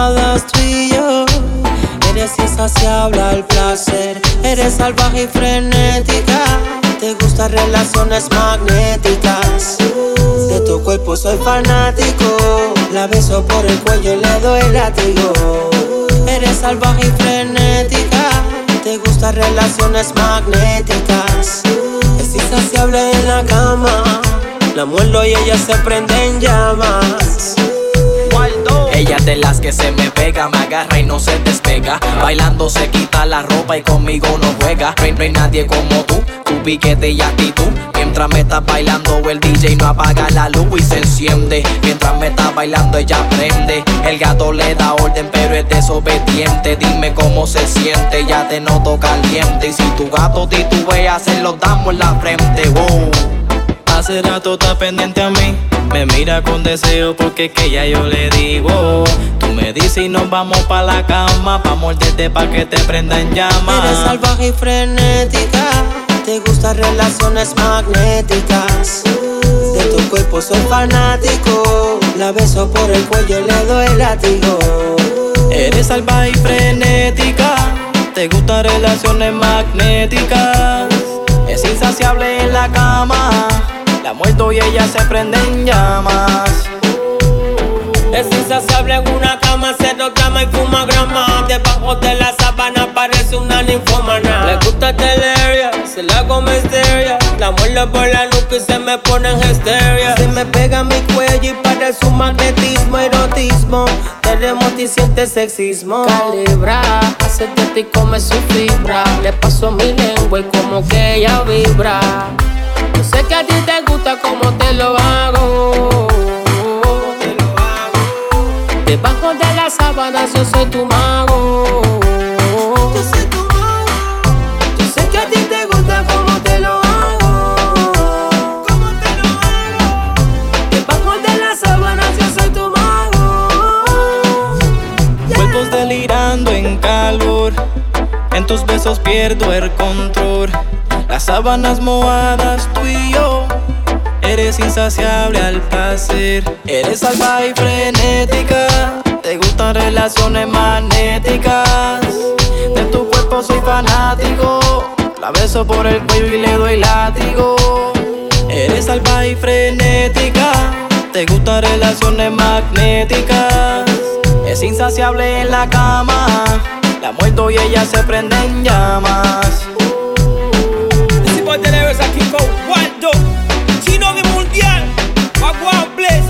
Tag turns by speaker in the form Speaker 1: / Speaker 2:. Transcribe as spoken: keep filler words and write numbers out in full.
Speaker 1: mohadas tú y yo. Eres insaciable al placer, eres salvaje y frenética. Te gustan relaciones magnéticas. De tu cuerpo soy fanático. La beso por el cuello y le doy látigo. Eres salvaje y frenética. Te gustan relaciones magnéticas. Es insaciable en la cama. La muerdo y ella se prende en llamas.
Speaker 2: Ella es de las que se me pega, me agarra y no se despega. Bailando se quita la ropa y conmigo no juega. No hay, no hay nadie como tú, tu piquete y actitud. Mientras me estás bailando el D J no apaga la luz y se enciende. Mientras me estás bailando ella prende. El gato le da orden pero es desobediente. Dime cómo se siente, ya te noto caliente. Y si tu gato titubea se lo damos en la frente, wow. Hace rato está pendiente a mí. Me mira con deseo porque que ya yo le digo. Tú me dices y nos vamos pa' la cama, pa' morderte pa' que te prenda en llamas.
Speaker 1: Eres salvaje y frenética. Te gustan relaciones magnéticas. De tu cuerpo soy fanático. La beso por el cuello y le doy látigo.
Speaker 2: Eres salvaje y frenética. Te gustan relaciones magnéticas. Es insaciable en la cama. La muerto y ella se prende en llamas.
Speaker 1: Es insaciable en una cama, se reclama y fuma grama. Debajo de la sábana parece una ninfómana. Le gusta teleria, se la hago misteria. La muerde por la nuca y se me pone en histeria. Se me pega mi cuello y parece un magnetismo, erotismo. Terremoto y siente sexismo. Calibra, hace de ti come su fibra. Le paso mi lengua y como que ella vibra. Yo sé que a ti te gusta como te lo hago. Te lo hago. Debajo de las sábanas yo soy tu mago. Yo soy tu mago. Yo sé que a ti te gusta como te lo hago. Como te lo hago. Debajo de las sábanas yo soy tu mago. Yeah.
Speaker 2: Cuerpos delirando en calor. En tus besos pierdo el control. Las sábanas mojadas tú y yo. Eres insaciable al placer. Eres salvaje y frenética. Te gustan relaciones magnéticas. De tu cuerpo soy fanático. La beso por el cuello y le doy látigo. Eres salvaje y frenética. Te gustan relaciones magnéticas. Es insaciable en la cama. La muerto y ella se prende en llamas.
Speaker 1: Tenemos aquí con Waldo, Chino de Mundial, Aguan Bless.